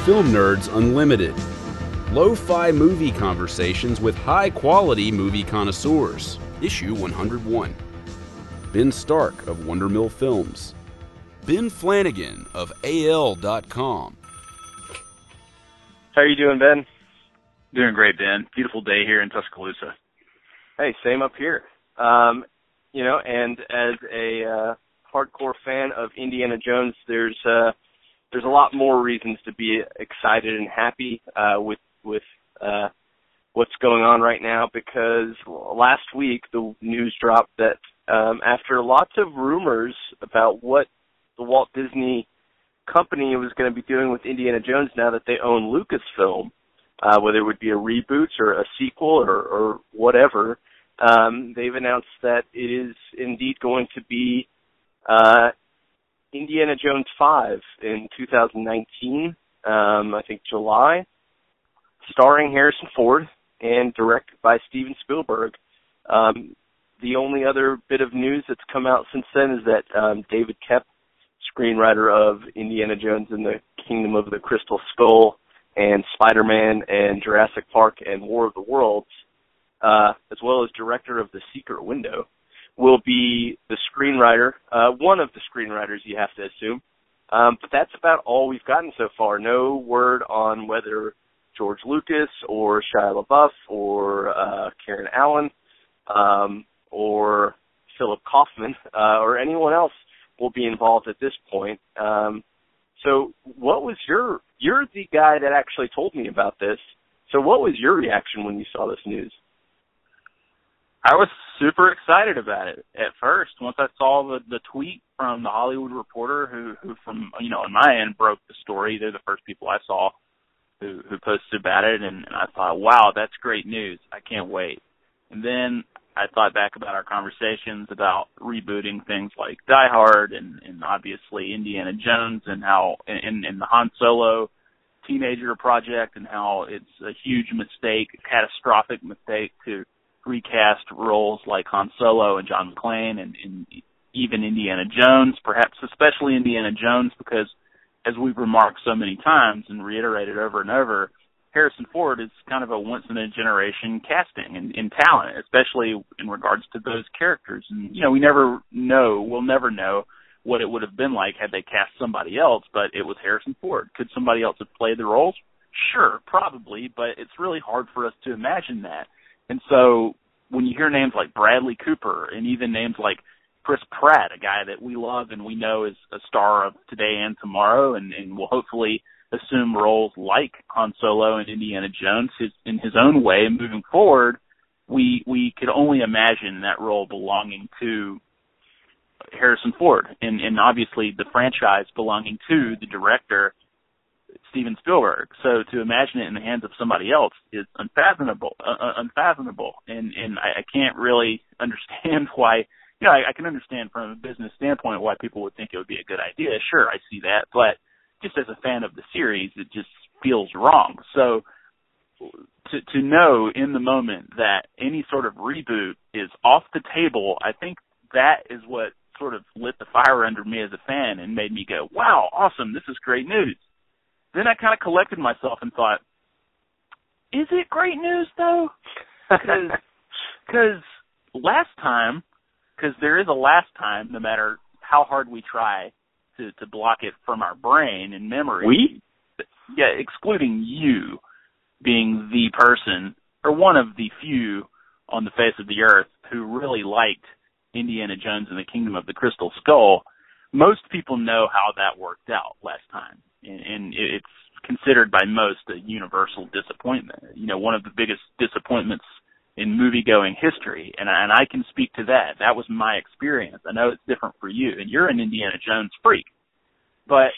Film Nerds Unlimited. Lo-fi movie conversations with high-quality movie connoisseurs. Issue 101. Ben Stark of Wondermill Films. Ben Flanagan of AL.com. How are you doing, Ben? Doing great, Ben. Beautiful day here in Tuscaloosa. Hey, same up here. And as a hardcore fan of Indiana Jones, there's a lot more reasons to be excited and happy with what's going on right now, because last week the news dropped that after lots of rumors about what the Walt Disney Company was going to be doing with Indiana Jones now that they own Lucasfilm, whether it would be a reboot or a sequel or whatever, they've announced that it is indeed going to be Indiana Jones 5 in 2019, I think July, starring Harrison Ford and directed by Steven Spielberg. The only other bit of news that's come out since then is that David Koepp, screenwriter of Indiana Jones and the Kingdom of the Crystal Skull and Spider-Man and Jurassic Park and War of the Worlds, as well as director of The Secret Window, will be the screenwriter, one of the screenwriters, you have to assume. But that's about all we've gotten so far. No word on whether George Lucas or Shia LaBeouf or Karen Allen or Philip Kaufman or anyone else will be involved at this point. So what was you're the guy that actually told me about this, so what was your reaction when you saw this news? I was super excited about it at first. Once I saw the tweet from the Hollywood Reporter, who from, on my end broke the story. They're the first people I saw who posted about it, and I thought, wow, that's great news. I can't wait. And then I thought back about our conversations about rebooting things like Die Hard and obviously Indiana Jones, and how in the Han Solo teenager project, and how it's a huge mistake, a catastrophic mistake to recast roles like Han Solo and John McClane and even Indiana Jones, perhaps especially Indiana Jones, because as we've remarked so many times and reiterated over and over, Harrison Ford is kind of a once-in-a-generation casting in talent, especially in regards to those characters. And, we'll never know what it would have been like had they cast somebody else, but it was Harrison Ford. Could somebody else have played the roles? Sure, probably, but it's really hard for us to imagine that. And so when you hear names like Bradley Cooper and even names like Chris Pratt, a guy that we love and we know is a star of today and tomorrow and will hopefully assume roles like Han Solo and Indiana Jones in his own way moving forward, we could only imagine that role belonging to Harrison Ford and obviously the franchise belonging to the director, Steven Spielberg. So to imagine it in the hands of somebody else is unfathomable. And I can't really understand why. I can understand from a business standpoint why people would think it would be a good idea. Sure, I see that, but just as a fan of the series, it just feels wrong. So to know in the moment that any sort of reboot is off the table, I think that is what sort of lit the fire under me as a fan and made me go, wow, awesome, this is great news. Then I kind of collected myself and thought, is it great news, though? Because last time, because there is a last time, no matter how hard we try to block it from our brain and memory. Yeah, excluding you being the person, or one of the few on the face of the earth who really liked Indiana Jones and the Kingdom of the Crystal Skull. Most people know how that worked out last time, and it's considered by most a universal disappointment. One of the biggest disappointments in movie-going history, and I can speak to that. That was my experience. I know it's different for you, and you're an Indiana Jones freak. But,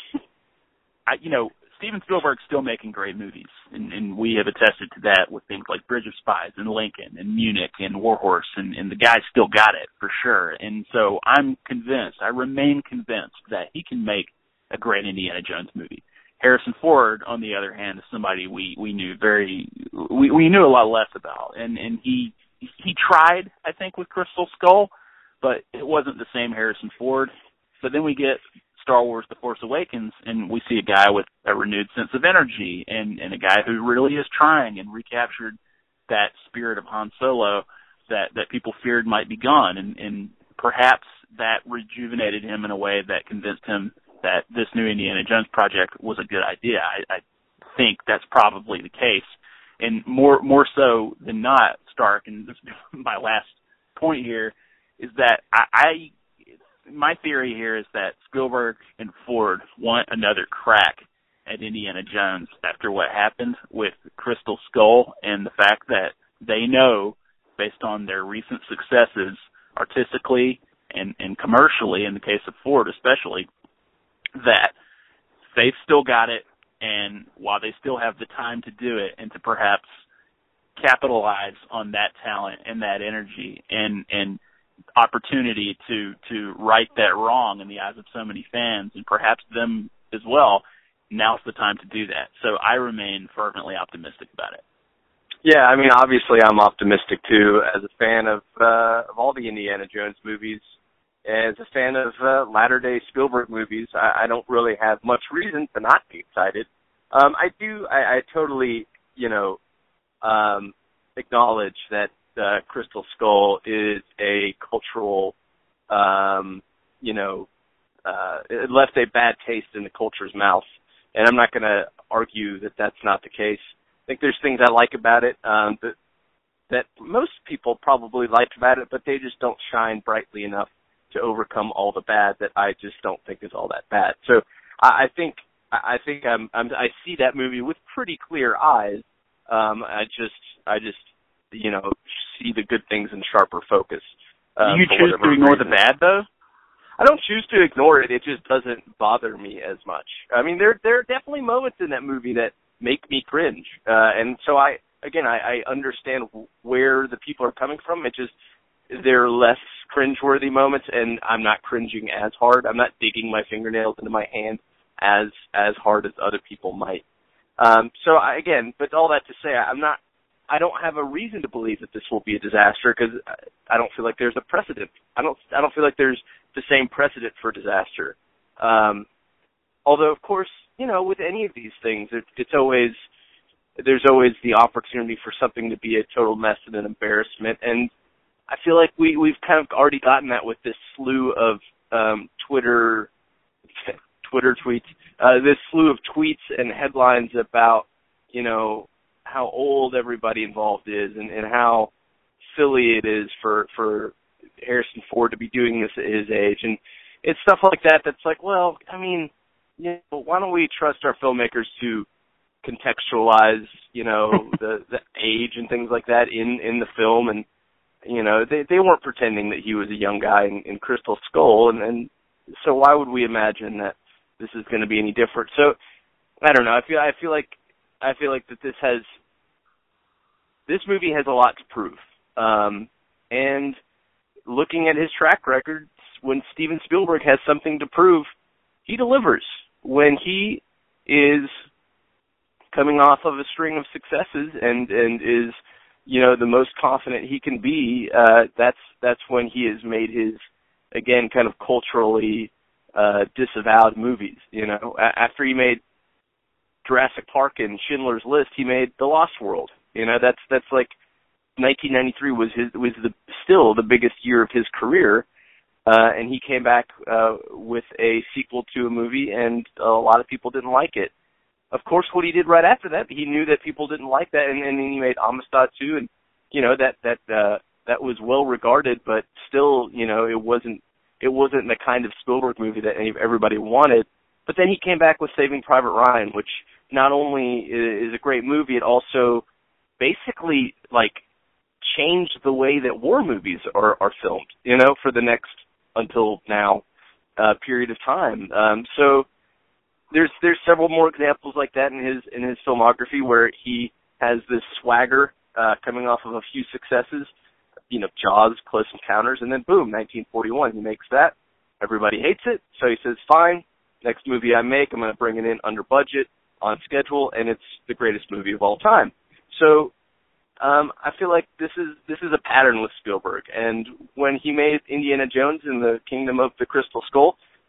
Steven Spielberg's still making great movies, and we have attested to that with things like Bridge of Spies and Lincoln and Munich and Warhorse, and the guy's still got it, for sure. And so I remain convinced that he can make a great Indiana Jones movie. Harrison Ford, on the other hand, is somebody we knew we knew a lot less about, and he tried, I think, with Crystal Skull, but it wasn't the same Harrison Ford. But then we get Star Wars The Force Awakens, and we see a guy with a renewed sense of energy and a guy who really is trying and recaptured that spirit of Han Solo that people feared might be gone. And perhaps that rejuvenated him in a way that convinced him that this new Indiana Jones project was a good idea. I think that's probably the case. And more so than not, Stark, and this is my last point here, is that my theory here is that Spielberg and Ford want another crack at Indiana Jones after what happened with Crystal Skull, and the fact that they know, based on their recent successes artistically and commercially, in the case of Ford especially, that they've still got it, and while they still have the time to do it and to perhaps capitalize on that talent and that energy and opportunity to right that wrong in the eyes of so many fans and perhaps them as well, now's the time to do that. So I remain fervently optimistic about it. Yeah, I mean, obviously I'm optimistic too, as a fan of all the Indiana Jones movies. As a fan of latter-day Spielberg movies, I don't really have much reason to not be excited. I totally, acknowledge that Crystal Skull is a cultural, it left a bad taste in the culture's mouth. And I'm not going to argue that that's not the case. I think there's things I like about it that most people probably liked about it, but they just don't shine brightly enough to overcome all the bad that I just don't think is all that bad. So I think I see that movie with pretty clear eyes. I just see the good things in sharper focus. Do you choose to ignore the bad, though? I don't choose to ignore it. It just doesn't bother me as much. I mean, there are definitely moments in that movie that make me cringe, and so I understand where the people are coming from. It just, there are less cringeworthy moments, and I'm not cringing as hard. I'm not digging my fingernails into my hand as hard as other people might. But all that to say, I don't have a reason to believe that this will be a disaster, because I don't feel like there's a precedent. I don't feel like there's the same precedent for disaster. Although, of course, with any of these things, there's always the opportunity for something to be a total mess and an embarrassment. And I feel like we've kind of already gotten that with this slew of Twitter tweets, this slew of tweets and headlines about, how old everybody involved is and how silly it is for Harrison Ford to be doing this at his age. And it's stuff like that that's like, well, I mean, why don't we trust our filmmakers to contextualize, the age and things like that in the film. And, they weren't pretending that he was a young guy in Crystal Skull. And so why would we imagine that this is going to be any different? So I don't know. I feel like that this movie has a lot to prove. And looking at his track record, when Steven Spielberg has something to prove, he delivers. When he is coming off of a string of successes and is, the most confident he can be, that's when he has made his, again, kind of culturally disavowed movies. After he made Jurassic Park and Schindler's List, he made The Lost World. That's like 1993 was still the biggest year of his career, and he came back with a sequel to a movie, and a lot of people didn't like it. Of course, what he did right after that, he knew that people didn't like that, and then he made Amistad 2, and that was well regarded, but still, it wasn't the kind of Spielberg movie that everybody wanted. But then he came back with Saving Private Ryan, which not only is a great movie, it also basically changed the way that war movies are filmed, for the next, until now, period of time. So there's several more examples like that in his filmography, where he has this swagger coming off of a few successes, Jaws, Close Encounters, and then boom, 1941, he makes that. Everybody hates it, so he says, fine, next movie I make, I'm going to bring it in under budget, on schedule, and it's the greatest movie of all time. So I feel like this is a pattern with Spielberg. And when he made Indiana Jones and the Kingdom of the Crystal Skull,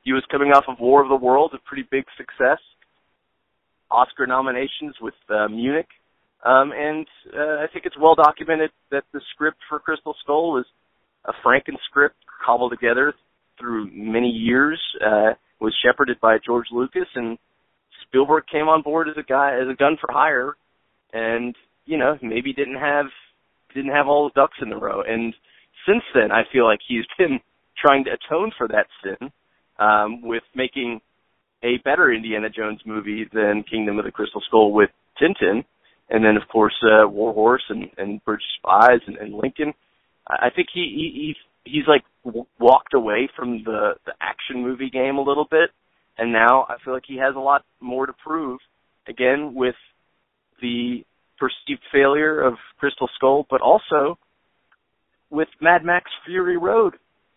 He was coming off of War of the Worlds, a pretty big success. Oscar nominations with Munich. And I think it's well documented that the script for Crystal Skull is a Franken script cobbled together through many years, was shepherded by George Lucas, and Spielberg came on board as a gun for hire, and maybe didn't have all the ducks in the row. And since then, I feel like he's been trying to atone for that sin with making a better Indiana Jones movie than Kingdom of the Crystal Skull with Tintin, and then of course War Horse and Bridge of Spies and Lincoln. I think he's like walked away from the action movie game a little bit, and now I feel like he has a lot more to prove. Again, with the perceived failure of Crystal Skull, but also with Mad Max Fury Road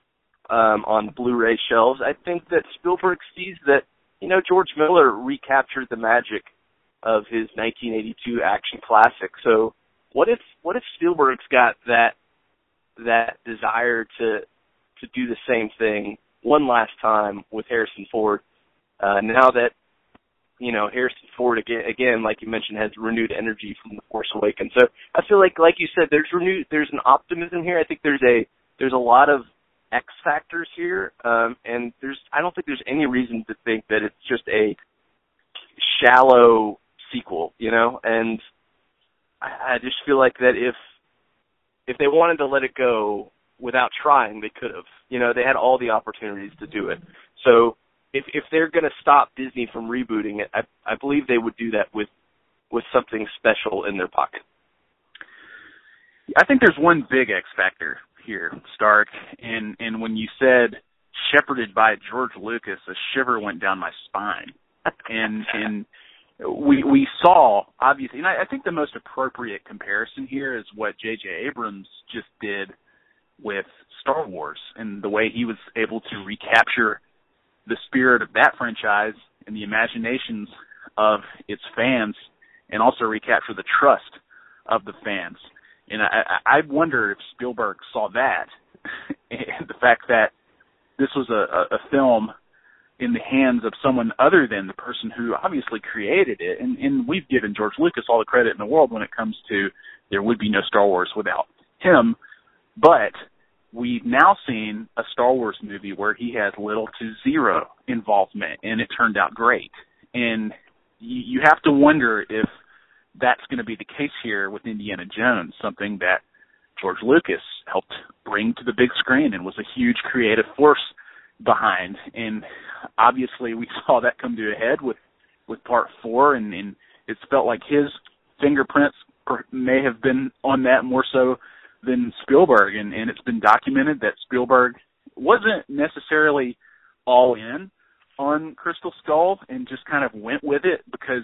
on Blu-ray shelves. I think that Spielberg sees that George Miller recaptured the magic of his 1982 action classic. So what if Spielberg's got that desire to do the same thing one last time with Harrison Ford, now that Harrison Ford again, like you mentioned, has renewed energy from The Force Awakens. So I feel like you said, there's an optimism here. I think there's a lot of X factors here, and I don't think there's any reason to think that it's just a shallow sequel, and I just feel like that if they wanted to let it go without trying, they could have. They had all the opportunities to do it. So if they're going to stop Disney from rebooting it, I believe they would do that with something special in their pocket. I think there's one big X factor here, Stark, and when you said shepherded by George Lucas, a shiver went down my spine. And we saw, obviously, and I think the most appropriate comparison here is what J.J. Abrams just did with Star Wars and the way he was able to recapture the spirit of that franchise and the imaginations of its fans, and also recapture the trust of the fans. And I wonder if Spielberg saw that, and the fact that this was a film in the hands of someone other than the person who obviously created it. And we've given George Lucas all the credit in the world when it comes to there would be no Star Wars without him. But we've now seen a Star Wars movie where he has little to zero involvement, and it turned out great. And you have to wonder if that's going to be the case here with Indiana Jones, something that George Lucas helped bring to the big screen and was a huge creative force behind. And obviously we saw that come to a head with Part 4, and it's felt like his fingerprints may have been on that more so than Spielberg. And it's been documented that Spielberg wasn't necessarily all in on Crystal Skull and just kind of went with it because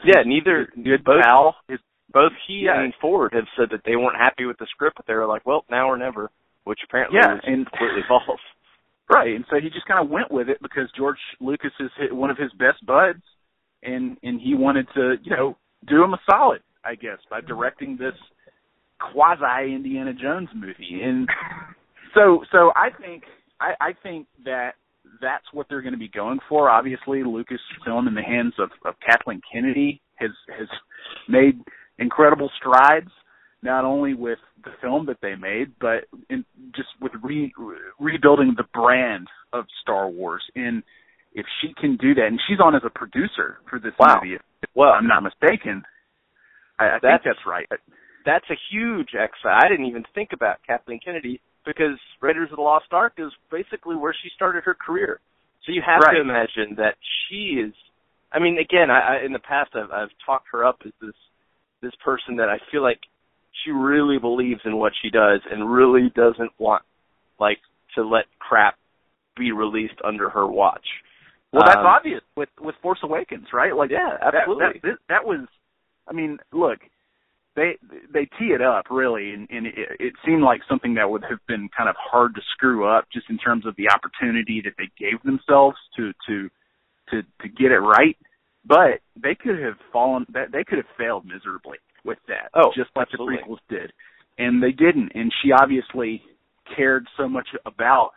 both he and Ford have said that they weren't happy with the script, but they were like, well, now or never, which apparently is completely false. Right, and so he just kind of went with it because George Lucas is one of his best buds, and he wanted to, do him a solid, I guess, by directing this quasi-Indiana Jones movie. And so I think that that's what they're going to be going for. Obviously, Lucasfilm in the hands of Kathleen Kennedy has made incredible strides, not only with the film that they made, but just with rebuilding the brand of Star Wars. And if she can do that, and she's on as a producer for this movie, if I'm not mistaken, I think that's right. That's a huge I didn't even think about Kathleen Kennedy, because Raiders of the Lost Ark is basically where she started her career. So you have to imagine that she is, again, in the past I've talked her up as this person that I feel like she really believes in what she does and really doesn't want, to let crap be released under her watch. Well, that's obvious with Force Awakens, right? Yeah, absolutely. That was, look, they tee it up, really, and it seemed like something that would have been kind of hard to screw up just in terms of the opportunity that they gave themselves to get it right. But they could have failed miserably with that, just like absolutely. The prequels did. And they didn't. And she obviously cared so much about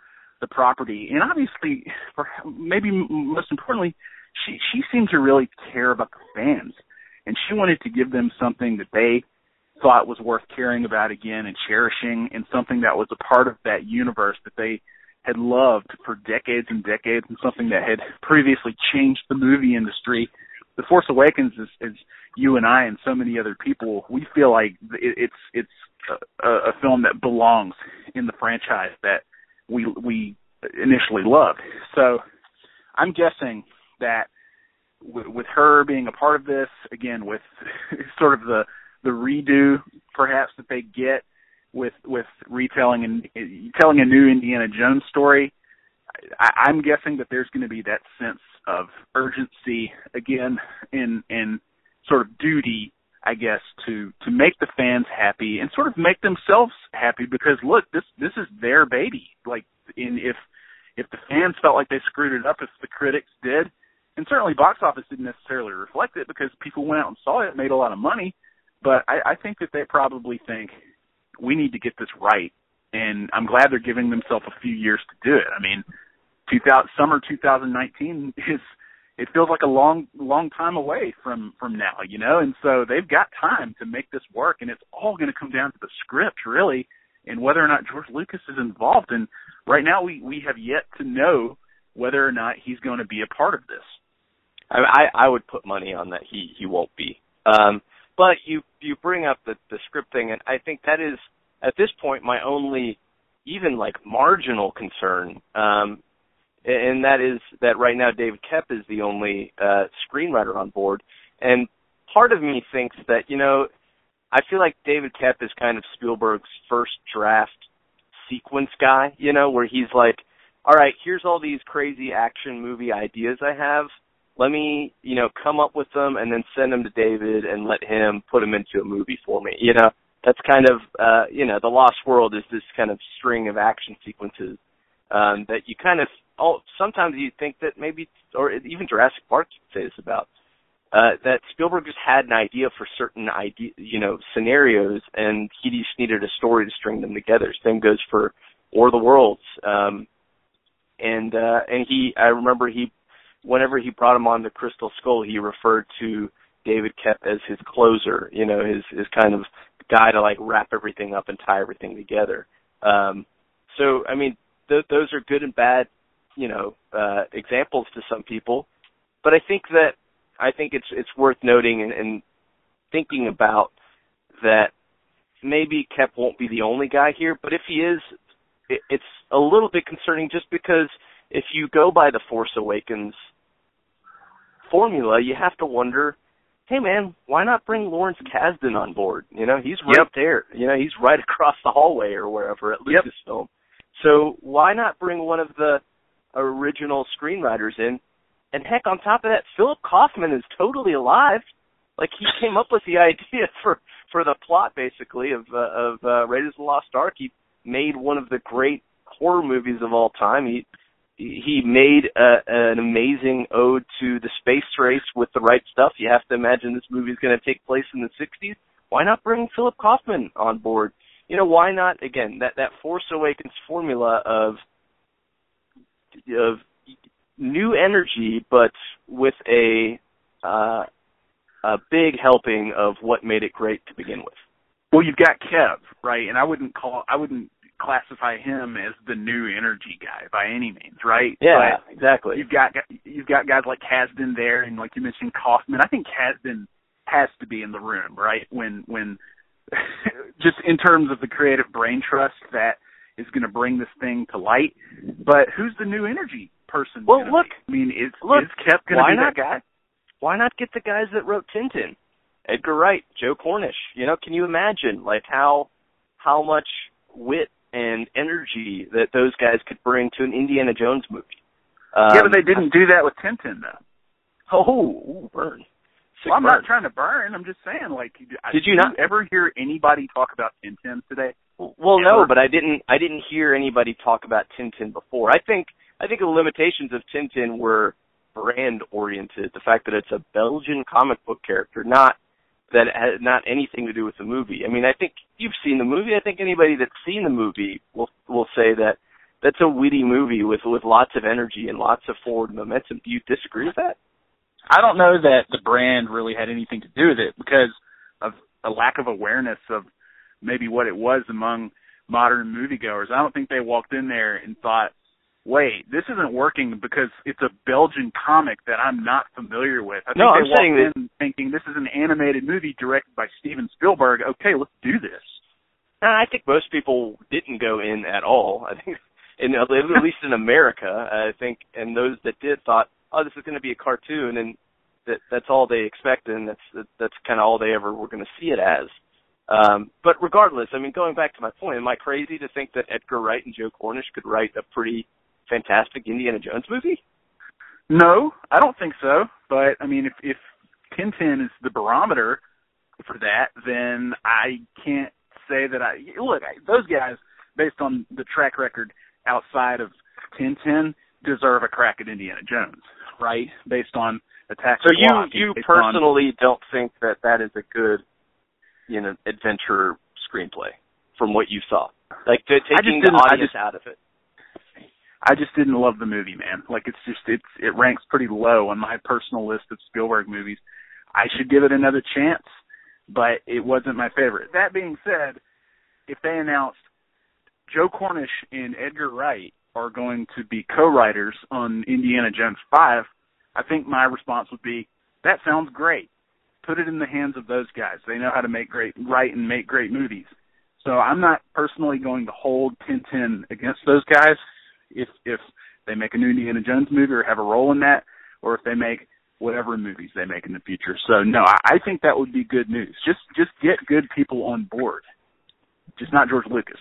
the property. And obviously, maybe most importantly, she seemed to really care about the fans, and she wanted to give them something that they thought was worth caring about again and cherishing, and something that was a part of that universe that they had loved for decades and decades, and something that had previously changed the movie industry. The Force Awakens is you and I and so many other people, we feel like it's a film that belongs in the franchise that we initially loved. So I'm guessing that with her being a part of this, again, with sort of the redo perhaps that they get with retelling and telling a new Indiana Jones story, I'm guessing that there's going to be that sense of urgency again and sort of duty, I guess, to make the fans happy and sort of make themselves happy, because look, this is their baby. Like, if the fans felt like they screwed it up, if the critics did, and certainly box office didn't necessarily reflect it because people went out and saw it, made a lot of money, but I think that they probably think we need to get this right, and I'm glad they're giving themselves a few years to do it. I mean, summer 2019 it feels like a long time away from now, you know, and so they've got time to make this work, and it's all going to come down to the script, really, and whether or not George Lucas is involved. And right now we have yet to know whether or not he's going to be a part of this. I would put money on that he won't be. But you bring up the script thing, and I think that is, at this point, my only even like marginal concern. And that is that right now David Koepp is the only screenwriter on board. And part of me thinks that, you know, I feel like David Koepp is kind of Spielberg's first draft sequence guy, you know, where he's like, all right, here's all these crazy action movie ideas I have. Let me, you know, come up with them and then send them to David and let him put them into a movie for me. You know, that's kind of, you know, The Lost World is this kind of string of action sequences that you kind of, sometimes you think that maybe, or even Jurassic Park could say this about, that Spielberg just had an idea for certain scenarios, and he just needed a story to string them together. Same goes for War of the Worlds. And I remember whenever he brought him on the Crystal Skull, he referred to David Koepp as his closer, you know, his kind of guy to like wrap everything up and tie everything together. So, I mean, those are good and bad, you know, examples to some people, but I think it's worth noting and thinking about that maybe Koepp won't be the only guy here, but if he is, it's a little bit concerning, just because if you go by the Force Awakens formula, you have to wonder, hey man, why not bring Lawrence Kasdan on board? You know, he's right there. You know, he's right across the hallway or wherever at Lucasfilm. So why not bring one of the original screenwriters in? And heck, on top of that, Philip Kaufman is totally alive. Like, he came up with the idea for the plot, basically, of Raiders of the Lost Ark. He made one of the great horror movies of all time. He made an amazing ode to the space race with the right stuff. You have to imagine this movie is going to take place in the 60s. Why not bring Philip Kaufman on board? You know, why not, again, that Force Awakens formula of new energy, but with a big helping of what made it great to begin with. Well, you've got Koepp, right? And I wouldn't classify him as the new energy guy by any means, right? Yeah, but exactly. You've got guys like Kasdan there, and like you mentioned, Kaufman. I think Kasdan has to be in the room, right? When just in terms of the creative brain trust that is going to bring this thing to light. But who's the new energy person? Well, look. I mean, is Koepp going to be that guy? Why not get the guys that wrote Tintin? Edgar Wright, Joe Cornish. You know, can you imagine like how much wit and energy that those guys could bring to an Indiana Jones movie? Yeah, but they didn't do that with Tintin, though. Oh, burn. Well, I'm not trying to burn. I'm just saying, like, did you not ever hear anybody talk about Tintin today? Well, no, but I didn't hear anybody talk about Tintin before. I think the limitations of Tintin were brand oriented. The fact that it's a Belgian comic book character, not that it had not anything to do with the movie. I mean, I think you've seen the movie. I think anybody that's seen the movie will say that that's a witty movie with lots of energy and lots of forward momentum. Do you disagree with that? I don't know that the brand really had anything to do with it because of a lack of awareness of maybe what it was among modern moviegoers. I don't think they walked in there and thought, wait, this isn't working because it's a Belgian comic that I'm not familiar with. I think they walked in thinking this is an animated movie directed by Steven Spielberg. Okay, let's do this. I think most people didn't go in at all. I think, at least in America, I think, and those that did thought, oh, this is going to be a cartoon, and that's all they expected, and that's kind of all they ever were going to see it as. But regardless, I mean, going back to my point, am I crazy to think that Edgar Wright and Joe Cornish could write a pretty fantastic Indiana Jones movie? No, I don't think so. But, I mean, if Tintin is the barometer for that, then I can't say that those guys, based on the track record outside of Tintin, deserve a crack at Indiana Jones, right? Based on Attack of the Block. So you personally don't think that is a good, adventure screenplay from what you saw? Like, taking the audience out of it. I just didn't love the movie, man. Like, it ranks pretty low on my personal list of Spielberg movies. I should give it another chance, but it wasn't my favorite. That being said, if they announced Joe Cornish and Edgar Wright are going to be co-writers on Indiana Jones 5, I think my response would be, that sounds great. Put it in the hands of those guys. They know how to write and make great movies. So I'm not personally going to hold Tintin against those guys if they make a new Indiana Jones movie or have a role in that, or if they make whatever movies they make in the future. So no, I think that would be good news. Just get good people on board. Just not George Lucas.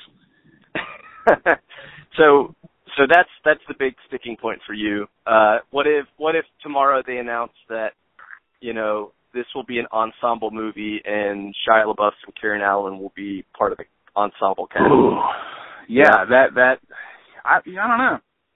So that's the big sticking point for you. What if tomorrow they announce that, this will be an ensemble movie and Shia LaBeouf and Karen Allen will be part of the ensemble cast? Yeah, that I don't know.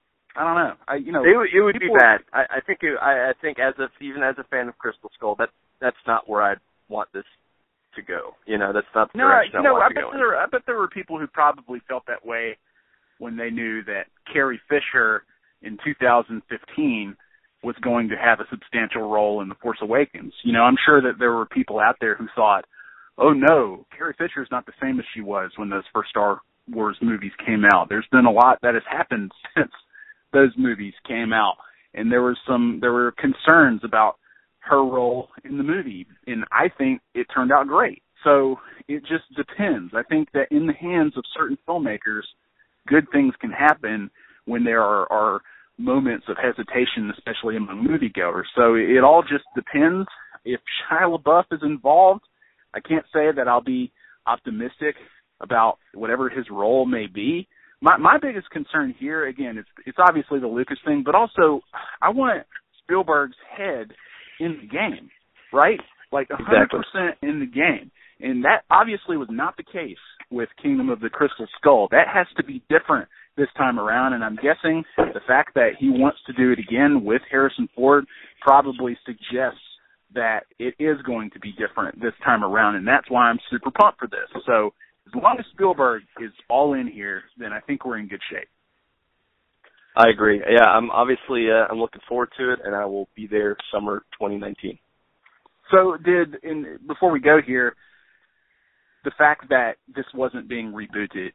It would be bad. I think even as a fan of Crystal Skull, that's not where I'd want this to go. That's not the direction I want to go in. I bet there were people who probably felt that way when they knew that Carrie Fisher in 2015 was going to have a substantial role in The Force Awakens. I'm sure that there were people out there who thought, oh no, Carrie Fisher is not the same as she was when those first Star Wars movies came out. There's been a lot that has happened since those movies came out, and there were concerns about her role in the movie, and I think it turned out great. So it just depends. I think that in the hands of certain filmmakers, good things can happen when there are moments of hesitation, especially among moviegoers. So it all just depends. If Shia LaBeouf is involved, I can't say that I'll be optimistic about whatever his role may be. My biggest concern here, again, it's obviously the Lucas thing, but also I want Spielberg's head in the game, right? Like 100% in the game. And that obviously was not the case with Kingdom of the Crystal Skull. That has to be different this time around, and I'm guessing the fact that he wants to do it again with Harrison Ford probably suggests that it is going to be different this time around, and that's why I'm super pumped for this. So as long as Spielberg is all in here, then I think we're in good shape. I agree. Yeah, I'm looking forward to it, and I will be there summer 2019. So before we go here, the fact that this wasn't being rebooted,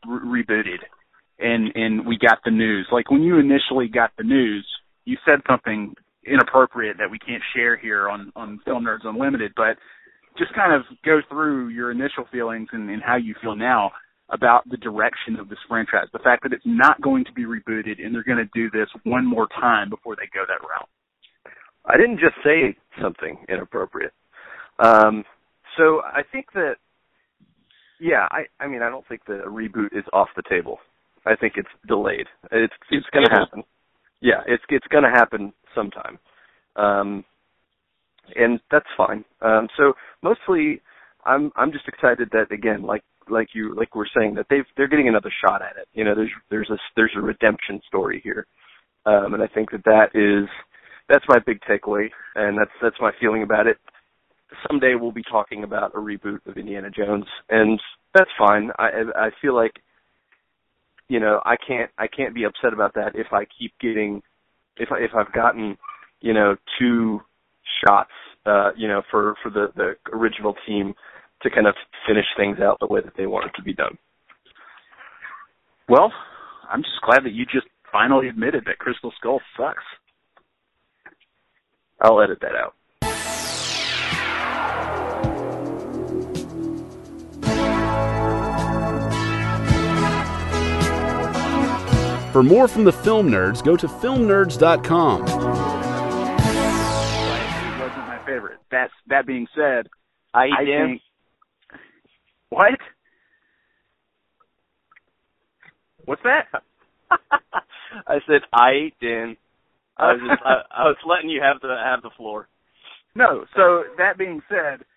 and we got the news, like when you initially got the news, you said something inappropriate that we can't share here on Film Nerds Unlimited, but just kind of go through your initial feelings and how you feel now about the direction of this franchise, the fact that it's not going to be rebooted and they're going to do this one more time before they go that route. I didn't just say something inappropriate. So I think that, I mean, I don't think the reboot is off the table. I think it's delayed. It's going to happen. Yeah, it's going to happen sometime. And that's fine. So mostly I'm just excited that, again, like we're saying, that they're getting another shot at it. There's a redemption story here. And I think that's my big takeaway, and that's my feeling about it. Someday we'll be talking about a reboot of Indiana Jones, and that's fine. I feel like, I can't be upset about that if I keep getting, if I've gotten, 2 shots, for the original team to kind of finish things out the way that they want it to be done. Well, I'm just glad that you just finally admitted that Crystal Skull sucks. I'll edit that out. For more from the Film Nerds, go to filmnerds.com. It wasn't my favorite. That being said, I think... What? What's that? I said I didn't. I was letting you have the floor. No. So that being said,